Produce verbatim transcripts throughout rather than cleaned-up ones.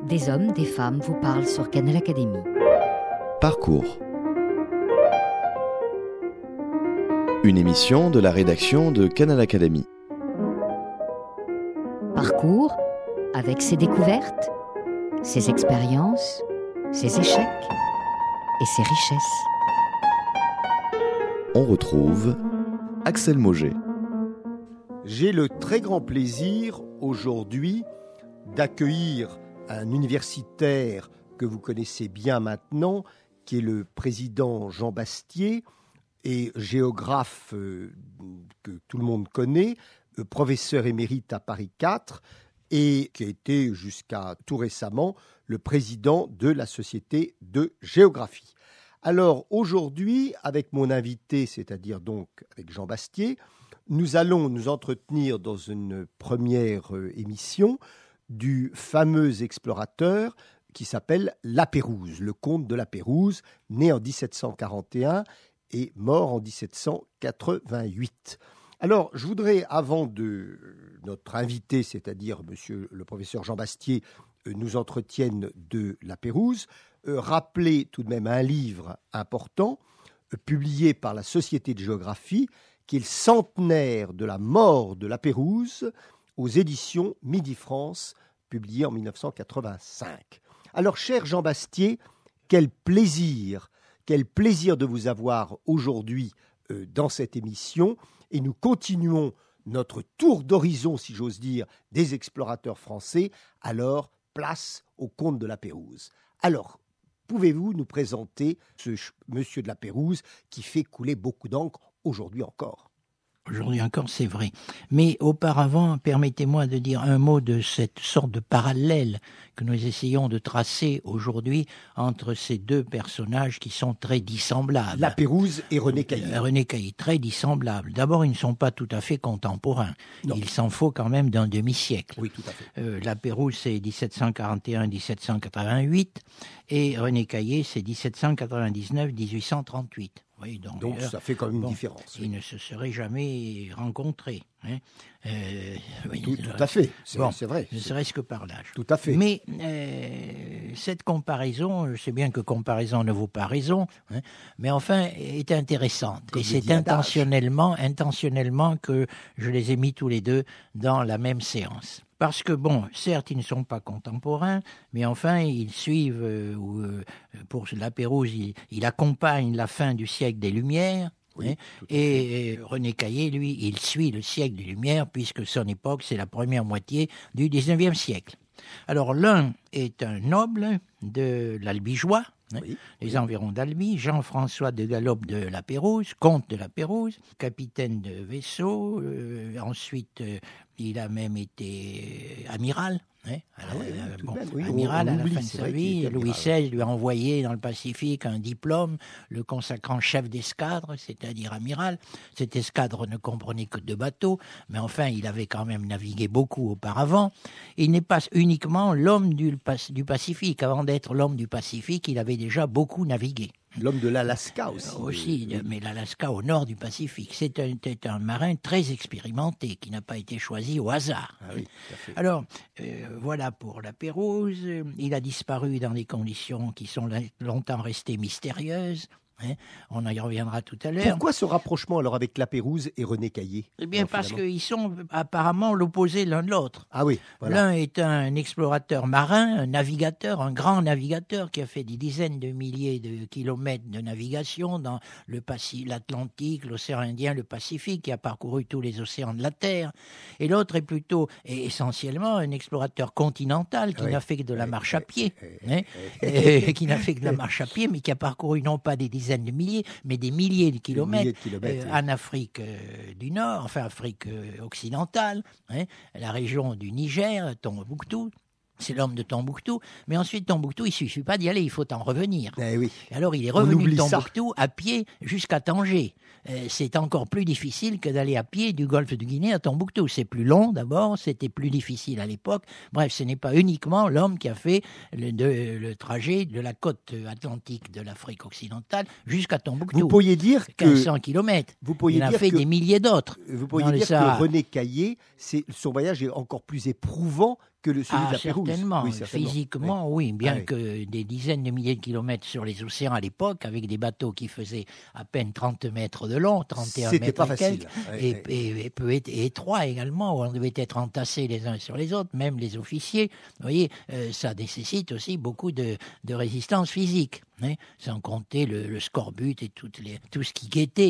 Des hommes, des femmes vous parlent sur Canal Académie. Parcours. Une émission de la rédaction de Canal Académie. Parcours avec ses découvertes, ses expériences, ses échecs et ses richesses. On retrouve Axel Mauger. J'ai le très grand plaisir aujourd'hui d'accueillir un universitaire que vous connaissez bien maintenant, qui est le président Jean Bastier, et géographe euh, que tout le monde connaît, euh, professeur émérite à Paris quatre, et qui a été jusqu'à tout récemment le président de la Société de géographie. Alors aujourd'hui, avec mon invité, c'est-à-dire donc avec Jean Bastier, nous allons nous entretenir dans une première euh, émission du fameux explorateur qui s'appelle Lapérouse, le comte de Lapérouse, né en dix-sept cent quarante et un et mort en dix-sept cent quatre-vingt-huit. Alors, je voudrais, avant de notre invité, c'est-à-dire monsieur le professeur Jean Bastier, nous entretienne de Lapérouse, euh, rappeler tout de même un livre important, euh, publié par la Société de géographie, qui est le centenaire de la mort de Lapérouse, aux éditions Midi-France, publié en dix-neuf cent quatre-vingt-cinq. Alors, cher Jean Bastier, quel plaisir, quel plaisir de vous avoir aujourd'hui euh, dans cette émission. Et nous continuons notre tour d'horizon, si j'ose dire, des explorateurs français. Alors, place au comte de Lapérouse. Alors, pouvez-vous nous présenter ce ch- monsieur de Lapérouse qui fait couler beaucoup d'encre aujourd'hui encore ? Aujourd'hui encore, c'est vrai. Mais auparavant, permettez-moi de dire un mot de cette sorte de parallèle que nous essayons de tracer aujourd'hui entre ces deux personnages qui sont très dissemblables. Lapérouse et René Cailly. Euh, René Cailly, très dissemblables. D'abord, ils ne sont pas tout à fait contemporains. Non. Il s'en faut quand même d'un demi-siècle. Oui, tout à fait. Euh, Lapérouse, c'est dix-sept cent quarante et un à dix-sept cent quatre-vingt-huit et René Cailly, c'est dix-sept cent quatre-vingt-dix-neuf à dix-huit cent trente-huit. Oui, donc, Donc, euh, ça fait quand même une bon, différence. Ils ne se seraient jamais rencontrés. Hein. Euh, oui, Tout, tout à fait, c'est, bon, c'est vrai. Ne C'est- serait-ce que par l'âge. Tout à fait. Mais euh, cette comparaison, je sais bien que comparaison ne vaut pas raison, hein, mais enfin, est intéressante. Comme Et le c'est dit Adage. intentionnellement, intentionnellement que je les ai mis tous les deux dans la même séance. Parce que, bon, certes, ils ne sont pas contemporains, mais enfin, ils suivent, euh, ou, euh, pour Lapérouse, il, il accompagne la fin du siècle des Lumières. Oui, hein, tout à fait. et, et René Cailly, lui, il suit le siècle des Lumières, puisque son époque, c'est la première moitié du dix-neuvième siècle. Alors, l'un est un noble de l'Albigeois, hein, Oui. les environs d'Albi, Jean-François de Gallope de Lapérouse, comte de Lapérouse, capitaine de vaisseau, euh, ensuite euh, il a même été euh, amiral. Hein, à la- Ah oui, oui, euh, tout bon, de même, oui, on- amiral on à la oublie, fin de c'est sa vrai qu'il vie, était Louis amiral. seize lui a envoyé dans le Pacifique un diplôme, le consacrant chef d'escadre, c'est-à-dire amiral. Cette escadre ne comprenait que deux bateaux, mais enfin il avait quand même navigué beaucoup auparavant. Il n'est pas uniquement l'homme du, Pac- du Pacifique. Avant d'être l'homme du Pacifique, il avait déjà beaucoup navigué. L'homme de l'Alaska aussi. Euh, Aussi, Oui. mais l'Alaska au nord du Pacifique. C'est un, c'est un marin très expérimenté qui n'a pas été choisi au hasard. Ah oui, tout à fait. Alors, euh, voilà pour Lapérouse. Euh, Il a disparu dans des conditions qui sont la- longtemps restées mystérieuses. hein. On y reviendra tout à l'heure. Pourquoi ce rapprochement alors avec Lapérouse et René Cailly ? Eh bien, alors, parce finalement qu'ils sont apparemment l'opposé l'un de l'autre. Ah oui, voilà. L'un est un explorateur marin, un navigateur, un grand navigateur qui a fait des dizaines de milliers de kilomètres de navigation dans le Paci- l'Atlantique, l'océan Indien, le Pacifique, qui a parcouru tous les océans de la Terre. Et l'autre est plutôt, et essentiellement, un explorateur continental qui Oui, n'a fait que de la oui, marche oui, à pied, oui, hein, oui. et qui n'a fait que de la marche à pied, mais qui a parcouru non pas des dizaines de milliers, mais des milliers de kilomètres, milliers de kilomètres, euh, oui. en Afrique euh, du Nord, enfin Afrique euh, occidentale, hein, la région du Niger, Tombouctou. C'est l'homme de Tombouctou, mais ensuite Tombouctou, il suffit pas d'y aller, il faut en revenir. Eh oui. Et alors il est On revenu oublie de ça. Tombouctou à pied jusqu'à Tanger. Euh, c'est encore plus difficile que d'aller à pied du golfe de Guinée à Tombouctou. C'est plus long d'abord, c'était plus difficile à l'époque. Bref, ce n'est pas uniquement l'homme qui a fait le, de- le trajet de la côte atlantique de l'Afrique occidentale jusqu'à Tombouctou. Vous pourriez dire que quinze cents kilomètres. vous pourriez Il en a dire fait que- des milliers d'autres. vous pourriez dans le dire que Sahara. René Cailly, c'est son voyage est encore plus éprouvant que le celui ah, de la Pérouse. certainement. Oui, certainement. Physiquement, oui, bien Ah, oui. que des dizaines de milliers de kilomètres sur les océans à l'époque, avec des bateaux qui faisaient à peine trente mètres de long, trente et un C'était mètres pas et facile. quelques, Ouais, et, ouais. et- et peu ét- et étroits également, où on devait être entassés les uns sur les autres, même les officiers. Vous voyez, euh, ça nécessite aussi beaucoup de, de résistance physique, hein, sans compter le, le scorbut et toutes les, tout ce qui guettait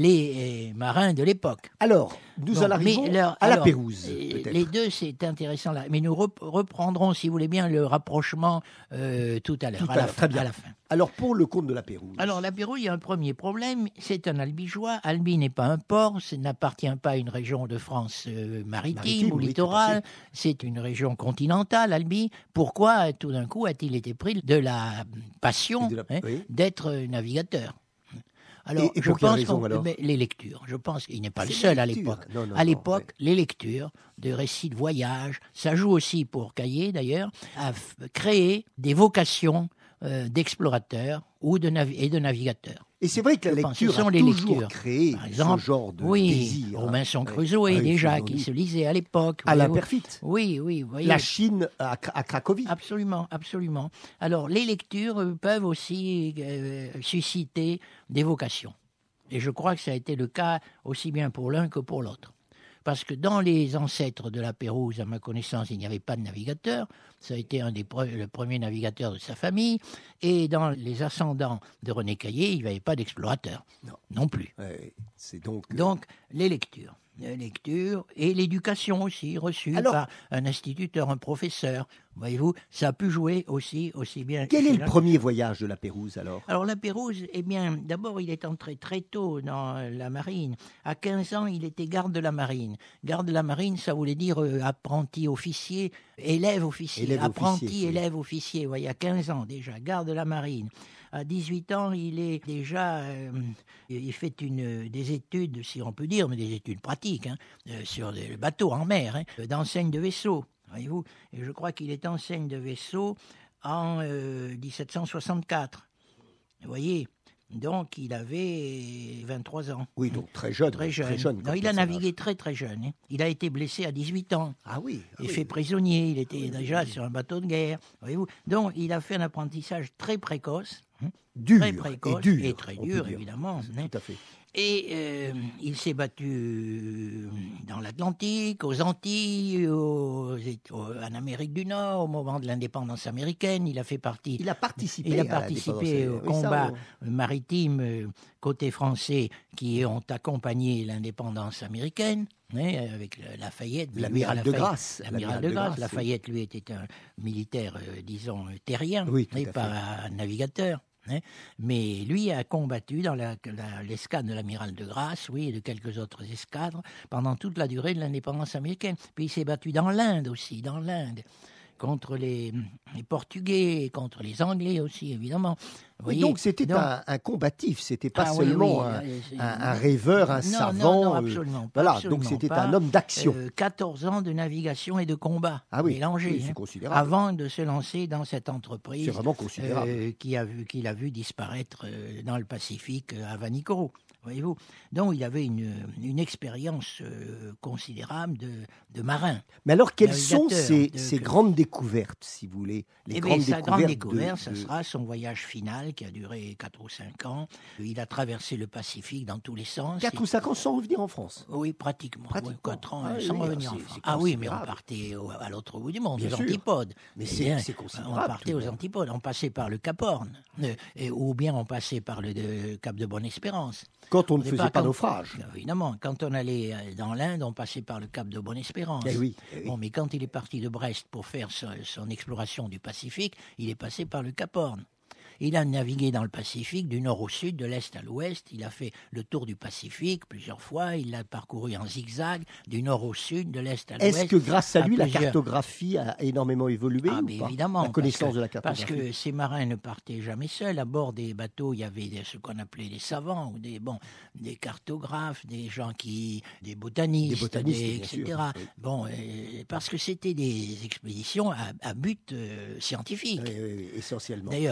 les euh, marins de l'époque. Alors, nous Bon, en arrivons mais alors- à la alors, Pérouse, euh, peut-être. Les deux, c'est intéressant là. Mais nous rep- reprendrons, si vous voulez bien, le rapprochement euh, tout à l'heure, Tout à, à la l'heure, fin, très bien. à la fin. Alors, pour le comte de la Pérouse. Alors, la Pérouse, il y a un premier problème, c'est un albigeois. Albi n'est pas un port, ça n'appartient pas à une région de France euh, maritime, Maritime, ou oui, littorale. tout à C'est une région continentale, Albi. Pourquoi, tout d'un coup, a-t-il été pris de la passion Et de la- hein, oui. d'être euh, navigateur? Alors, Et- et je pour quelle pense raison, qu'on- alors mais les lectures. Je pense qu'il n'est pas le C'est seul les à lectures. l'époque. Non, non, À non, l'époque, ouais. les lectures de récits de voyage, ça joue aussi pour Caillé d'ailleurs, à f- créer des vocations euh, d'explorateurs ou de navi- et de navigateurs. Et c'est vrai que la Je pense, ce lecture sont a les toujours lectures. créé Par exemple, ce genre de oui, désir. hein. Robinson Ouais. Crusoe Ah oui, déjà, Fernand qui Louis. se lisait à l'époque. À voyez-vous. l'imperfite. Oui, oui, vous voyez. La Chine à, Cra- à Cracovie. Absolument, absolument. Alors, les lectures euh, peuvent aussi euh, susciter des vocations. Et je crois que ça a été le cas aussi bien pour l'un que pour l'autre. Parce que dans les ancêtres de la Pérouse, à ma connaissance, il n'y avait pas de navigateur. Ça a été un des pre- le premier navigateur de sa famille. Et dans les ascendants de René Caillé, il n'y avait pas d'explorateur. Non. Non plus. Ouais, c'est donc. euh, Donc, les lectures. Les lectures et l'éducation aussi, reçue Alors- par un instituteur, un professeur. Voyez-vous, ça a pu jouer aussi, aussi bien. Quel chez est le la- premier voyage de la Pérouse alors? Alors la Pérouse, eh bien, d'abord il est entré très tôt dans euh, la marine. À quinze ans, il était garde de la marine. Garde de la marine, ça voulait dire euh, apprenti officier, élève officier, Élève apprenti officier, oui. élève officier. Vous voyez, à quinze ans déjà, garde de la marine. À dix-huit ans, il est déjà, euh, il fait une, des études, si on peut dire, mais des études pratiques, hein, euh, sur le bateau en mer, hein, d'enseigne de vaisseau. Voyez-vous, et je crois qu'il est enseigne de vaisseau en euh, dix-sept cent soixante-quatre. Vous voyez, donc il avait vingt-trois ans. Oui, donc très jeune. Très jeune. Très jeune non, comme il a personnage. navigué très très jeune. hein. Il a été blessé à dix-huit ans. Ah oui. ah Il oui. fait prisonnier, il était oui, déjà oui. sur un bateau de guerre. Voyez-vous. Donc il a fait un apprentissage très précoce, hein, Dur très précoce et dur. et très on peut dur dire. évidemment. hein. Tout à fait. Et euh, il s'est battu euh, dans l'Atlantique, aux Antilles, aux- aux- en Amérique du Nord, au moment de l'indépendance américaine. Il a fait partie. Il a participé. Il a à la participé dépendance. au Oui, ça, combat on- maritime euh, côté français qui ont accompagné l'indépendance américaine, hein, avec le- Lafayette. mais lui, L'amiral de Lafayette- Grasse. L'amiral de Grasse. Lafayette, lui, était un militaire, euh, disons, euh, terrien, Oui, tout et à pas un navigateur. hein. Mais lui a combattu dans la- la- l'escadre de l'amiral de Grasse, oui, et de quelques autres escadres, pendant toute la durée de l'indépendance américaine. Puis il s'est battu dans l'Inde aussi, dans l'Inde, contre les, les Portugais, contre les Anglais aussi, évidemment. Vous Oui, voyez, donc c'était donc- un, un combatif, c'était pas Ah oui, seulement oui, un, euh, c'est- un- un rêveur, un Non, non, savant. non, euh, absolument pas, voilà, absolument donc c'était pas. un homme d'action. Euh, quatorze ans de navigation et de combat ah oui, mélangés, oui, c'est hein, considérable. avant de se lancer dans cette entreprise C'est vraiment considérable. euh, qui a vu, qu'il a vu disparaître euh, dans le Pacifique euh, à Vanikoro. Voyez-vous. Donc il avait une, une expérience euh, considérable de, de marin. Mais alors, quelles sont navigateur, ces, de- ces que- grandes découvertes, si vous voulez les Eh bien, grandes sa découvertes grande de- découverte, ça de- sera son voyage final qui a duré quatre ou cinq ans. Il a traversé le Pacifique dans tous les sens. Quatre ou cinq ans sans revenir en France. Oui, pratiquement. Pratiquement. Oui, quatre ans Ah euh, oui, sans oui, revenir c'est- en c'est France. Ah oui, mais on considérable. partait au- à l'autre bout du monde, Bien aux sûr. antipodes. Mais Eh c'est- bien, c'est considérable, On partait tout de aux même. antipodes. On passait par le Cap Horn, euh, et- ou bien on passait par le de- Cap de Bonne-Espérance. Quand on ne Au faisait départ, pas quand- naufrage. Évidemment, quand on allait euh, dans l'Inde, on passait par le Cap de Bonne-Espérance. Eh oui, eh oui. Bon, mais quand il est parti de Brest pour faire son, son exploration du Pacifique, il est passé par le Cap Horn. Il a navigué dans le Pacifique du nord au sud, de l'est à l'ouest. Il a fait le tour du Pacifique plusieurs fois. Il l'a parcouru en zigzag du nord au sud, de l'est à l'ouest. Est-ce que grâce à à lui, la plusieurs- cartographie a énormément évolué Ah, ou mais pas évidemment. La connaissance parce que, de la Parce cartographie. que ces marins ne partaient jamais seuls. À bord des bateaux, il y avait des- ce qu'on appelait les savants, ou des, bon, des cartographes, des gens qui. des botanistes, Des botanistes, des- bien sûr, et cetera. oui. Bon, euh, parce que c'était des expéditions à, à but euh, scientifique. Oui, oui, oui, essentiellement. D'ailleurs, euh,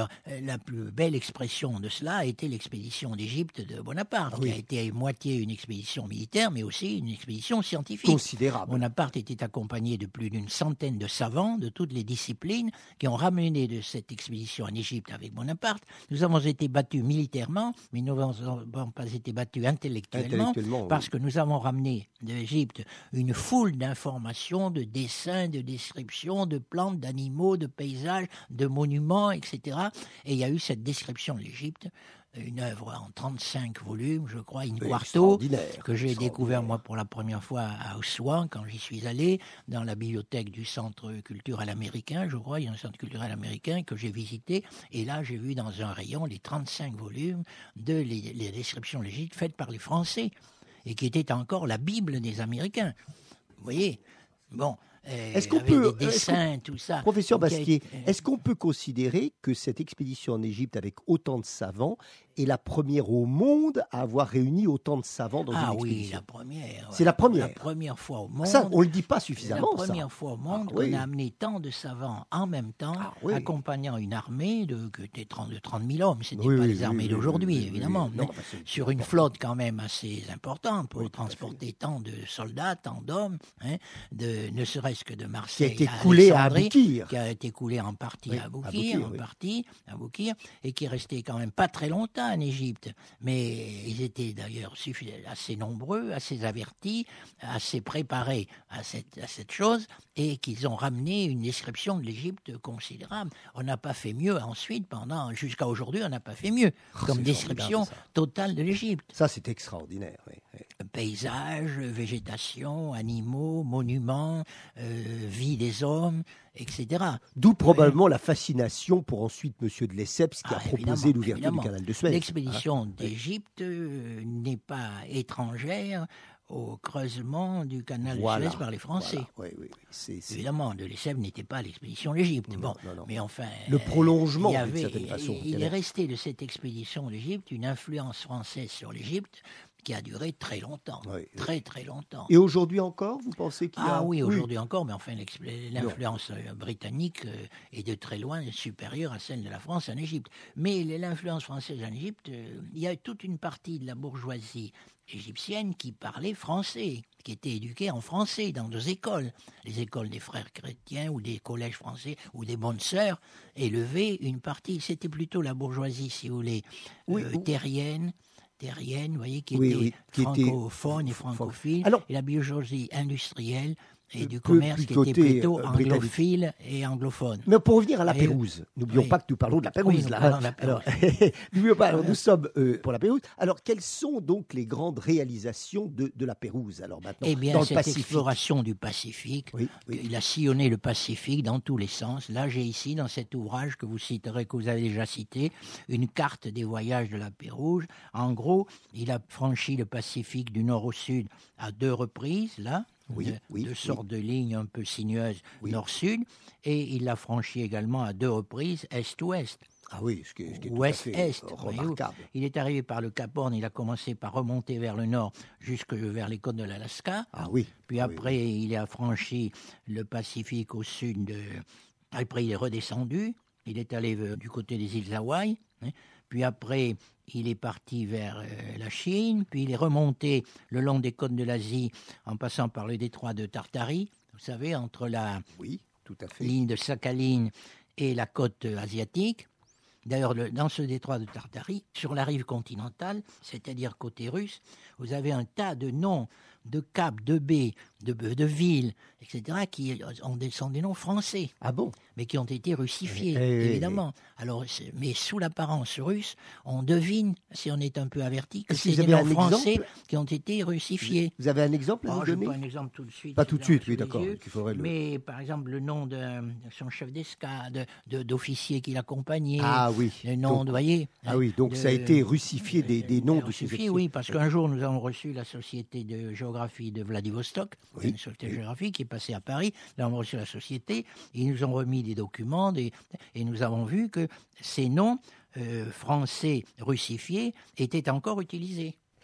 la plus belle expression de cela a été l'expédition d'Égypte de Bonaparte, ah oui. qui a été à moitié une expédition militaire, mais aussi une expédition scientifique. Considérable. Bonaparte était accompagné de plus d'une centaine de savants de toutes les disciplines qui ont ramené de cette expédition en Égypte avec Bonaparte. Nous avons été battus militairement, mais nous n'avons pas été battus intellectuellement, intellectuellement parce oui. que nous avons ramené d'Égypte une foule d'informations, de dessins, de descriptions, de plantes, d'animaux, de paysages, de monuments, et cetera. Et il y a eu cette description de l'Égypte, une œuvre en trente-cinc volumes, je crois, in quarto, que j'ai découvert moi pour la première fois à Ossoin, quand j'y suis allé, dans la bibliothèque du Centre culturel américain, je crois, il y a un centre culturel américain que j'ai visité, et là j'ai vu dans un rayon les trente-cinq volumes de les, les descriptions de l'Égypte faites par les Français, et qui était encore la Bible des Américains. Vous voyez ? Bon. Euh, est-ce qu'on avec peut, des dessins, tout ça. Professeur Donc, Bastier, euh, est-ce qu'on peut considérer que cette expédition en Égypte avec autant de savants est la première au monde à avoir réuni autant de savants dans ah une expédition? oui, la première. C'est la première. La première fois au monde. Ça, on ne le dit pas suffisamment. La première ça. fois au monde ah, qu'on oui. a amené tant de savants en même temps, ah, oui. accompagnant une armée de, que de trente mille hommes. Ce n'était oui, pas oui, les armées oui, d'aujourd'hui, oui, oui, évidemment. oui. Mais Non, bah, sur une flotte quand même assez importante pour oui, transporter tant de soldats, tant d'hommes, hein, de, ne serait-ce que de Marseille qui a été à coulé à Alexandrie, Aboukir. qui a été coulé en partie oui, à Aboukir, à Aboukir, en oui. partie à Aboukir, et qui est resté quand même pas très longtemps en Égypte. Mais ils étaient d'ailleurs assez nombreux, assez avertis, assez préparés à cette, à cette chose, et qu'ils ont ramené une description de l'Égypte considérable. On n'a pas fait mieux ensuite, pendant jusqu'à aujourd'hui, on n'a pas fait mieux Oh, comme description totale de l'Égypte. Ça, c'est extraordinaire. Oui, oui. Paysages, végétation, animaux, monuments, euh, vie des hommes, et cetera. D'où probablement oui. la fascination pour ensuite M. de Lesseps qui ah, a proposé l'ouverture évidemment. du canal de Suez. L'expédition hein d'Égypte euh, n'est pas étrangère au creusement du canal voilà, de Suez par les Français. Voilà. Oui, oui, oui. C'est, c'est... Évidemment, de Lesseps n'était pas à l'expédition d'Égypte. Bon, non, non. mais enfin, le prolongement, il y avait, d'une certaine façon. Il, il est resté de cette expédition d'Égypte une influence française sur l'Égypte qui a duré très longtemps, oui, très oui. très longtemps. Et aujourd'hui encore, vous pensez qu'il y a... Ah oui, aujourd'hui oui. encore, mais enfin l'influence non. britannique est de très loin supérieure à celle de la France en Égypte. Mais l'influence française en Égypte, il y a toute une partie de la bourgeoisie égyptienne qui parlait français, qui était éduquée en français dans deux écoles, les écoles des frères chrétiens ou des collèges français ou des bonnes sœurs, élevaient une partie, c'était plutôt la bourgeoisie, si vous voulez, oui, euh, oui. terrienne, terrienne, vous voyez, qui oui, était oui, qui francophone était... et francophile, Alors, et la bourgeoisie industrielle et du peu commerce qui était plutôt euh, anglophile et anglophone. Mais pour revenir à la et Pérouse, n'oublions oui. pas que nous parlons de la Pérouse. Oui, là. de la Pérouse. Alors, n'oublions pas, alors, nous sommes euh, pour la Pérouse. Alors, quelles sont donc les grandes réalisations de, de la Pérouse alors maintenant Eh bien, dans le cette Pacifique. exploration du Pacifique, oui, oui. il a sillonné le Pacifique dans tous les sens. Là, j'ai ici, dans cet ouvrage que vous citerez, que vous avez déjà cité, une carte des voyages de la Pérouse. En gros, il a franchi le Pacifique du nord au sud à deux reprises, là. Oui, de, oui, de oui. sortes de lignes un peu sinueuses oui. nord-sud, et il l'a franchi également à deux reprises est-ouest. Ah oui, ce qui est, ce qui est Ouest-Est, tout à fait remarquable. Il est arrivé par le Cap Horn, il a commencé par remonter vers le nord jusque vers les côtes de l'Alaska. Ah oui. Puis ah, après, oui, oui. il a franchi le Pacifique au sud. De... Après, il est redescendu. Il est allé du côté des îles Hawaï. Hein. Puis après, il est parti vers euh, la Chine. Puis il est remonté le long des côtes de l'Asie en passant par le détroit de Tartarie. Vous savez, entre la oui, tout à fait. ligne de Sakhaline et la côte asiatique. D'ailleurs, le, dans ce détroit de Tartarie, sur la rive continentale, c'est-à-dire côté russe, vous avez un tas de noms, de caps, de baies, de, de villes, et cetera, qui ont des, sont des noms français, ah bon mais qui ont été russifiés, eh, évidemment. Eh, Alors, mais sous l'apparence russe, on devine, si on est un peu averti, que c'est des noms français exemple qui ont été russifiés. Vous avez un exemple à oh, nous je donner? pas un exemple tout de suite. Pas tout de suite, oui, d'accord. Yeux, faudrait le... Mais par exemple, le nom de, de son chef d'escadre, de, d'officier qui l'accompagnait. Ah oui. Le nom, donc, de, voyez. Ah oui, donc de, ça a été russifié des, des noms de ces officiers. Oui, parce qu'un jour, nous avons reçu la Société de géographie de Vladivostok, oui, une société oui. de géographie qui est passée à Paris. Là, on a reçu la société, ils nous ont remis des documents des, et nous avons vu que ces noms euh, français russifiés étaient encore utilisés.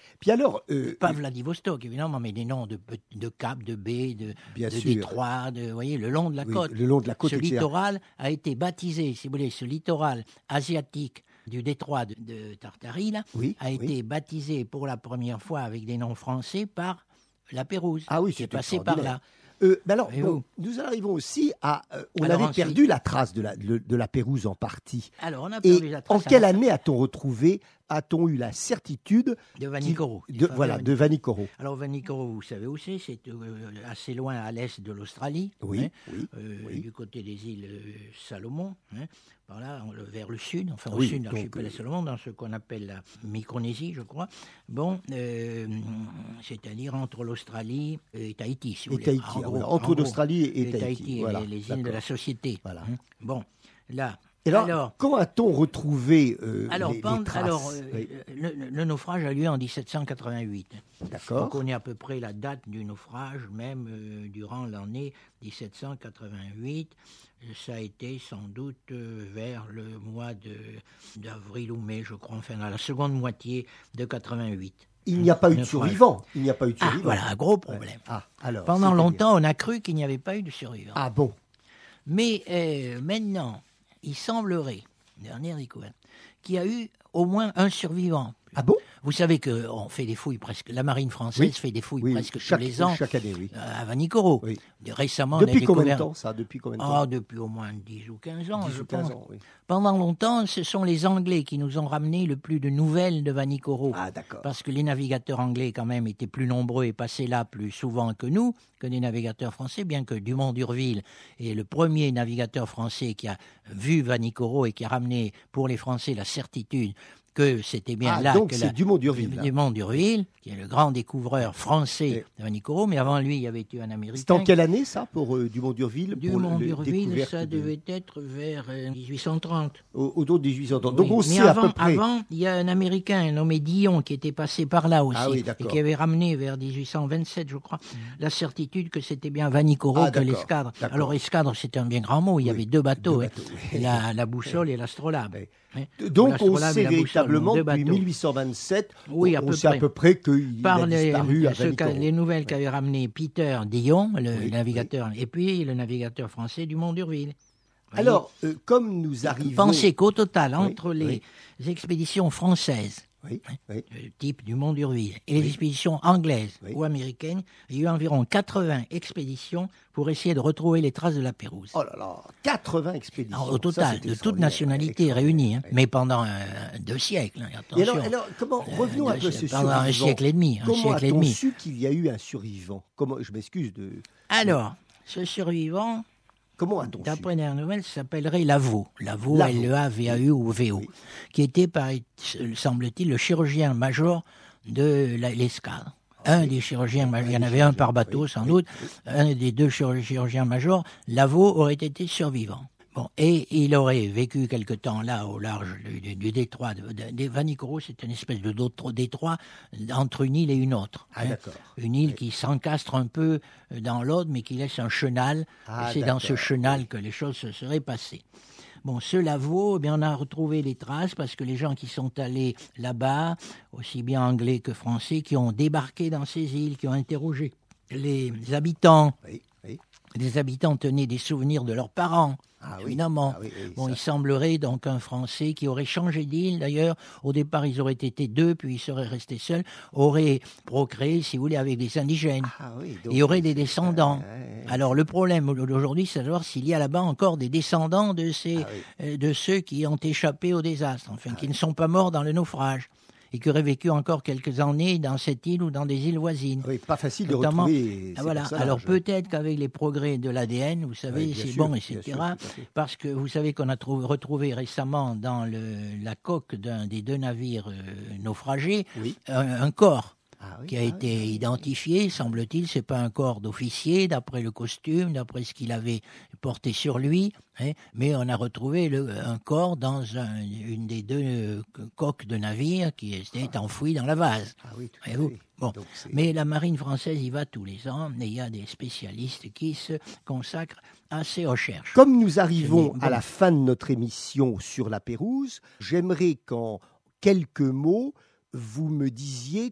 Puis alors, euh, Pas Vladivostok, évidemment, mais des noms de, de cap, de baie, de, Bien de sûr. détroit, de, vous voyez, le long de la oui, côte. le long de la côte, Ce et cetera. littoral a été baptisé, si vous voulez, ce littoral asiatique du détroit de, de Tartarie, là, Oui, a été oui. baptisé pour la première fois avec des noms français par la Pérouse, Ah oui, qui est c'est passé par extraordinaire. là. Euh, mais alors, Et bon, vous nous arrivons aussi à... euh, on Alors avait ensuite- perdu la trace de la, de, de la Pérouse en partie. Alors, on a Et perdu la en trace quelle avant année a-t-on retrouvé, a-t-on eu la certitude de qu'il- Vanikoro. du de, fameux voilà, de Vanikoro. Alors, Vanikoro, vous savez où c'est? C'est euh, assez loin à l'est de l'Australie, Oui, hein, oui, euh, oui. du côté des îles euh, Salomon, hein, par là, on- le- vers le sud, enfin au Oui, sud de donc, l'archipel euh, Salomon, dans ce qu'on appelle la Micronésie, je crois. Bon, euh, c'est-à-dire entre l'Australie et Tahiti, si vous Et voulez. Tahiti, En ah, gros, voilà, en entre gros. l'Australie et, Et Tahiti. Tahiti, et voilà, les, les îles de d'accord. la société. Voilà. hein. Bon, là. Et alors, alors, comment a-t-on retrouvé euh, alors, les, les pend- traces alors, euh, Oui, le, le naufrage a lieu en dix-sept cent quatre-vingt-huit. On d'accord. connaît à peu près la date du naufrage, même euh, durant l'année dix-sept cent quatre-vingt-huit. Ça a été sans doute euh, vers le mois de- d'avril ou mai, je crois, enfin dans la seconde moitié de quatre-vingt-huit. Il n'y a pas eu de Naufrage. survivants. Il n'y a pas eu de Ah, survivants. voilà, un gros Ouais. problème. Ah, alors, Pendant c'est-à-dire- longtemps, on a cru qu'il n'y avait pas eu de survivants. Ah bon. Mais euh, maintenant, il semblerait, dernière découverte, qu'il y a eu au moins un survivant. Ah bon. Vous savez qu'on fait des fouilles presque, la marine française Oui. fait des fouilles Oui, presque chaque, tous les ans chaque année, oui. euh, à Vanikoro. Oui. Récemment, on a Depuis combien de découvert... temps ça Depuis combien de temps Ah, depuis au moins dix ou quinze ans, dix je ou quinze pense. ans, oui. Pendant longtemps, ce sont les Anglais qui nous ont ramené le plus de nouvelles de Vanikoro. Ah d'accord. Parce que les navigateurs anglais, quand même, étaient plus nombreux et passaient là plus souvent que nous, que les navigateurs français, bien que Dumont d'Urville est le premier navigateur français qui a vu Vanikoro et qui a ramené pour les Français la certitude que c'était bien Ah, là donc que c'est la... Dumont d'Urville. là. Dumont d'Urville, qui est le grand découvreur français Et- de Vanikoro, mais avant lui, il y avait eu un Américain. C'était en quelle année ça pour euh, Dumont d'Urville pour Dumont le- le d'Urville, découverte ça de- devait être vers euh, dix-huit cent trente. au, au dos de dix-huit cent trente. Donc Oui, on mais sait avant, à peu près. avant, il y a un Américain nommé Dillon qui était passé par là aussi Ah oui, et d'accord. qui avait ramené vers dix-huit cent vingt-sept, je crois, la certitude que c'était bien Vanikoro Ah, que d'accord, l'escadre. d'accord. Alors escadre, c'était un bien grand mot. Il y Oui, avait deux bateaux, deux hein, bateaux, oui. la, la boussole et l'astrolabe. Oui. hein. Donc on L'astrolabe sait et la boussole, véritablement deux depuis bateaux. mille huit cent vingt-sept, Oui, à on peu sait à près. peu près qu'il Par a les, disparu à ce qu'a- Vanikoro. les nouvelles qu'avait ramené Peter Dillon, le Oui, navigateur, et puis le navigateur français Dumont d'Urville. Voyez, Alors, euh, comme nous arrivons... pensez qu'au total, Oui, entre les oui. expéditions françaises, Oui, oui. euh, type du Mont d'Urville, et les expéditions anglaises Oui. ou américaines, il y a eu environ quatre-vingts expéditions pour essayer de retrouver les traces de la Pérouse. Oh là là, quatre-vingts expéditions. Alors, au Ça, total, c'est de toutes extraordinaire, nationalités extraordinaire. réunies, hein, Oui. mais pendant euh, deux siècles, hein, Et attention. alors, alors, comment, Euh, revenons un deux peu à siècles, ce pendant un survivant. siècle et demi, un Comment siècle et a-t-on demi. su qu'il y a eu un survivant? Comment, je m'excuse de... Alors, ce survivant, Comment a-t-on su d'après les nouvelles, s'appellerait Lavaux. Lavaux, Lavaux. L E A V A U ou V O, Oui. qui était, par- semble-t-il, le chirurgien-major de la- l'escadre. Un des chirurgiens, Un il y en des avait un chirurgiens, par bateau oui, sans oui, doute, oui. un des deux chir- chirurgiens-majors, Lavaux aurait été survivant. Bon, et il aurait vécu quelque temps là, au large du, du- du détroit. De, de- de Vanikoro, c'est une espèce de d'autre- détroit entre une île et une autre. Ah, hein. d'accord. Une île Oui. qui s'encastre un peu dans l'autre, mais qui laisse un chenal. Ah, et c'est dans ce d'accord, chenal oui. que les choses se seraient passées. Bon, ce Lavaux, eh bien, on a retrouvé les traces parce que les gens qui sont allés là-bas, aussi bien anglais que français, qui ont débarqué dans ces îles, qui ont interrogé les habitants, Oui, oui. les habitants tenaient des souvenirs de leurs parents. Ah oui, Évidemment. ah oui, oui, Bon, ça- il semblerait donc un Français qui aurait changé d'île, d'ailleurs. Au départ, ils auraient été deux, puis ils seraient restés seuls, aurait procréé, si vous voulez, avec des indigènes. Ah oui, Il y aurait des c'est- descendants. Ah, ouais, ouais. Alors le problème aujourd'hui, c'est de savoir s'il y a là-bas encore des descendants de, ces, Ah oui. euh, de ceux qui ont échappé au désastre, enfin, qui ne sont pas morts dans le naufrage et qui auraient vécu encore quelques années dans cette île ou dans des îles voisines. Oui, pas facile de Notamment- retrouver Ah, ces voilà. personnages. Alors peut-être qu'avec les progrès de l'A D N, vous savez, Oui, bien c'est sûr, bon, bien et cetera. sûr, tout à fait. Parce que vous savez qu'on a trouvé, retrouvé récemment dans le, la coque d'un des deux navires euh, naufragés Oui. un, un corps. Ah oui, Qui a ah oui, été ah oui. identifié, semble-t-il, c'est pas un corps d'officier, d'après le costume, d'après ce qu'il avait porté sur lui, hein, mais on a retrouvé le, un corps dans un- une des deux euh, coques de navire qui était enfouie dans la vase. Ah oui, tout à Voyez-vous. fait. Bon, Donc, c'est- mais la marine française y va tous les ans, et il y a des spécialistes qui se consacrent à ces recherches. Comme nous arrivons Bon. à la fin de notre émission sur la Pérouse, j'aimerais qu'en quelques mots, vous me disiez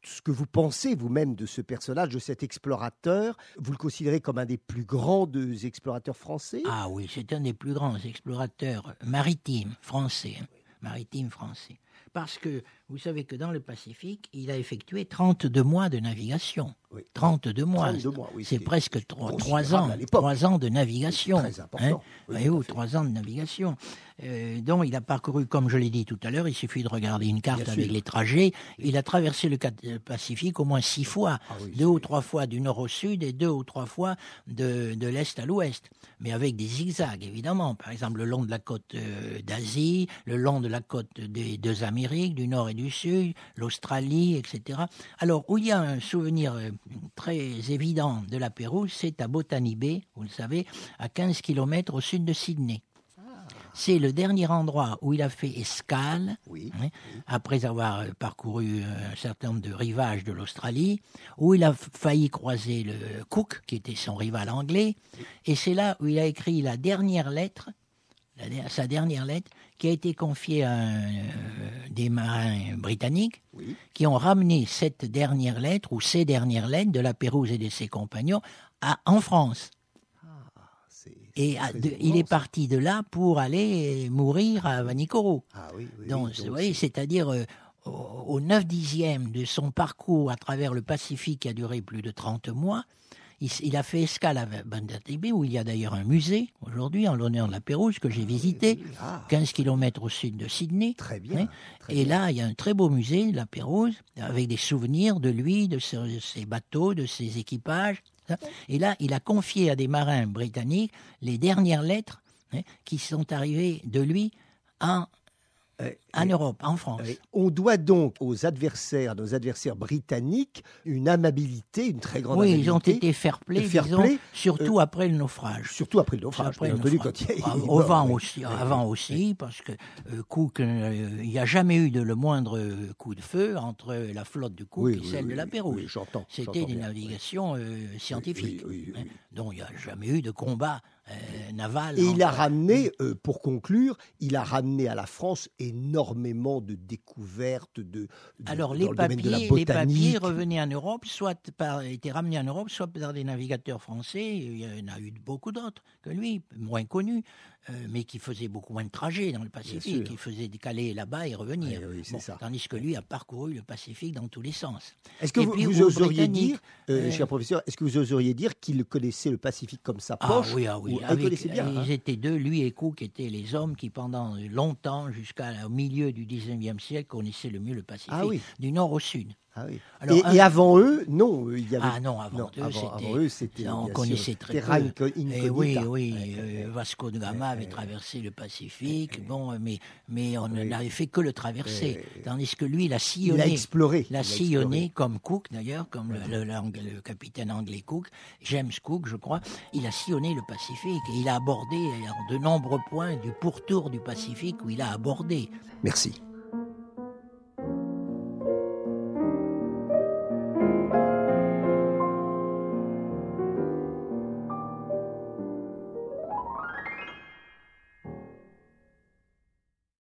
ce que vous pensez vous-même de ce personnage, de cet explorateur. Vous le considérez comme un des plus grands des explorateurs français? Ah oui, c'est un des plus grands explorateurs maritimes français. Maritime français. Parce que vous savez que dans le Pacifique, il a effectué trente-deux mois de navigation. Oui. trente-deux mois. trente-deux mois, oui, c'est c'est presque trois ans. trois ans de navigation. C'est très important. Hein oui, oui, oui, trois ans de navigation. Euh, donc il a parcouru, comme je l'ai dit tout à l'heure, il suffit de regarder une carte Bien avec sûr. les trajets. Il a traversé le Pacifique au moins six fois. Ah oui, deux c'est- ou trois fois du nord au sud et deux ou trois fois de, de l'est à l'ouest. Mais avec des zigzags, évidemment. Par exemple, le long de la côte euh, d'Asie, le long de la côte des deux Amériques, du nord et du sud, l'Australie, et cetera. Alors, où il y a un souvenir euh, très évident de la Pérouse, c'est à Botany Bay, vous le savez, à quinze kilomètres au sud de Sydney. C'est le dernier endroit où il a fait escale, Oui. hein, après avoir euh, parcouru euh, un certain nombre de rivages de l'Australie, où il a f- failli croiser le Cook, qui était son rival anglais, et c'est là où il a écrit la dernière lettre, la der- sa dernière lettre, qui a été confiée à un, euh, des marins britanniques, Oui. qui ont ramené cette dernière lettre, ou ces dernières lettres, de la Pérouse et de ses compagnons, à, en France. C'est- Et c'est à- très de- émouvant, il est ça. parti de là pour aller mourir à Vanikoro. Ah oui, oui, Donc, oui, vous donc voyez, c'est- c'est-à-dire euh, au, au neuf dixième de son parcours à travers le Pacifique qui a duré plus de trente mois, il, s- il a fait escale à Botany Bay, où il y a d'ailleurs un musée aujourd'hui en l'honneur de la Pérouse que j'ai visité, Ah, quinze kilomètres au sud de Sydney. très bien. Hein. très Et bien. là, il y a un très beau musée de la Pérouse, avec des souvenirs de lui, de ses, de ses bateaux, de ses équipages. hein. Et là, il a confié à des marins britanniques les dernières lettres hein, qui sont arrivées de lui en, Euh, en et- Europe, en France. Euh, On doit donc aux adversaires, à nos adversaires britanniques, une amabilité, une très grande Oui, amabilité. ils ont été fair-play, fair disons, play, surtout après le naufrage. Surtout après le naufrage, Après bien le entendu, naufrage. quand il y a Ah, il est au mort, vent oui. aussi, Oui, avant oui, aussi, parce que euh, Cook, euh, il n'y a jamais eu de le moindre euh, coup de feu entre la flotte de Cook Oui, et oui, celle oui, de la oui, Pérouse. oui, j'entends, C'était j'entends des bien, navigations euh, scientifiques. oui, oui, hein. oui. Donc il n'y a jamais eu de combat euh, naval. Et il a entre- ramené, euh, pour conclure, il a ramené à la France énormément de découvertes de, de- Alors dans les le domaine de la papiers, les papiers botanique. revenaient en Europe, soit par, étaient ramenés en Europe, soit par des navigateurs français. Il y en a eu beaucoup d'autres que lui, moins connus, euh, mais qui faisaient beaucoup moins de trajets dans le Pacifique. sûr. Qui faisaient décaler là-bas et revenir. Oui, oui, c'est ça. Tandis que lui a parcouru le Pacifique dans tous les sens. Est-ce que Et vous, puis, vous aux oseriez Britanniques, dire, euh, euh, cher professeur, est-ce que vous oseriez dire qu'il connaissait le Pacifique comme sa Ah poche oui, ah oui. ou- ah, il Avec- connaissait bien. ils hein. étaient deux, lui et Cook étaient les hommes qui, pendant longtemps, jusqu'au milieu du dix-neuvième siècle, connaissaient le mieux le Pacifique, Ah oui. du nord au sud. Ah oui. Alors, et, un- et avant eux, non, il y avait. Ah non, avant eux, avant, c'était- avant eux, c'était. on bien connaissait sûr, très terra peu. inco- Eh incognita. oui, oui, Ouais, euh, ouais, Vasco de Gama avait traversé le Pacifique, bon, mais, mais on Oui. n'avait fait que le traverser, Oui. tandis que lui, il a Il a sillonné. exploré. Il a il a sillonné exploré. comme Cook d'ailleurs, comme le, le- l'anglais- le capitaine anglais Cook, James Cook je crois, il a sillonné le Pacifique et il a abordé euh, de nombreux points du pourtour du Pacifique où il a abordé. Merci.